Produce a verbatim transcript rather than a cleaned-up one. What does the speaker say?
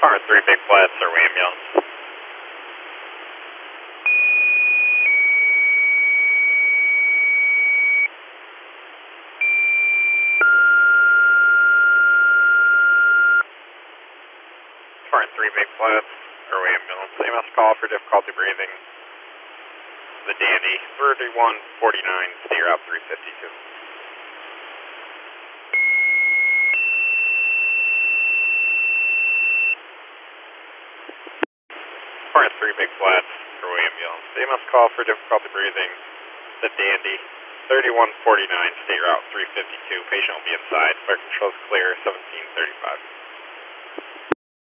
Car three Big Flats, or ambulance. Car three Big Flats, or ambulance. A M S call for difficulty breathing. The Dandy, thirty-one forty-nine, stay route three fifty-two. Car three Big Flats, or ambulance. A M S call for difficulty breathing. The Dandy, thirty-one forty-nine, state route three fifty-two. Patient will be inside. Fire control is clear, seventeen thirty-five.